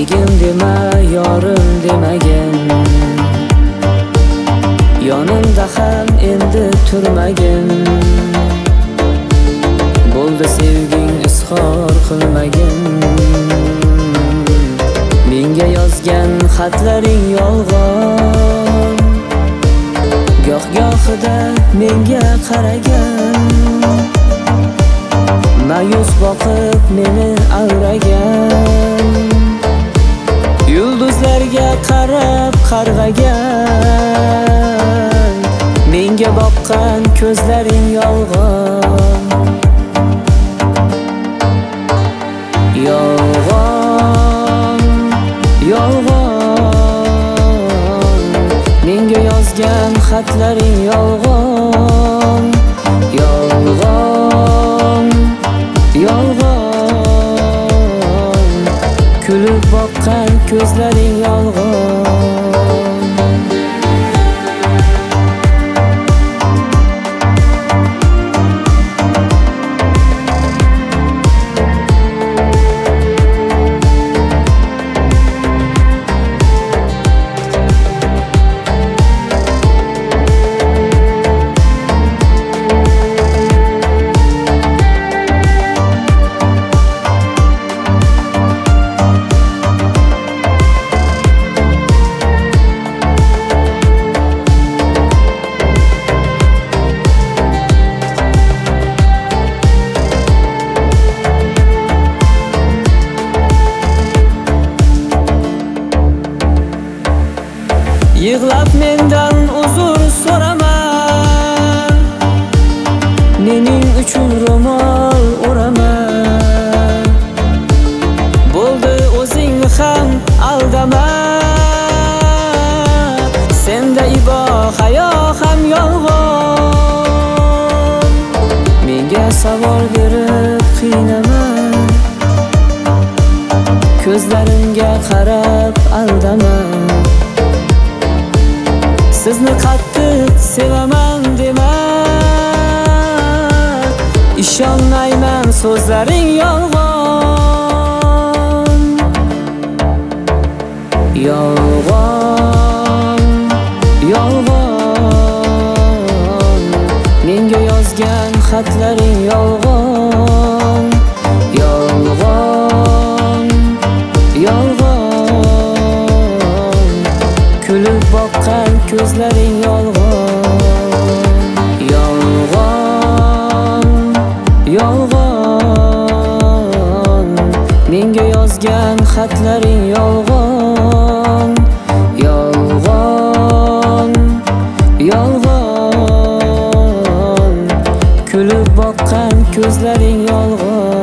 Sherigim dema, yorim demagin. Yonimda ham endi turmagin. Bo'ldi sevging izhor qilmagin. Menga yozgan xatlaring yolg'on. Goh-gohida menga qaragan, ma'yus boqib meni avragan. Yulduzlarga qarab qarg'agan, menga boqqan ko'zlaring yolg'on. Yolg'on, yolg'on, menga yozgan xatlaring yolg'on. Yolg'on, yolg'on, kulib boqqan ko'zlaring yolg'on. Yig'lab mendan uzr so'rama, mening uchun ro'mol o'rama. Bo'ldi o'zingni ham aldama, senda ibo hayo ham yolg'on. Menga savol berib qiynama, ko'zlarimga qarab aldama. Sizni qattiq sevaman dema, ishonmayman so'zlaring yolg'on. Yolg'on, yolg'on, menga yozgan xatlaring yolg'on. Yolg'on, yolg'on, kulib boqqan ko'zlaring yolg'on. Yolg'on, yolg'on, menga yozgan xatlaring yolg'on. Yolg'on, yolg'on, kulib boqqan ko'zlaring yolg'on.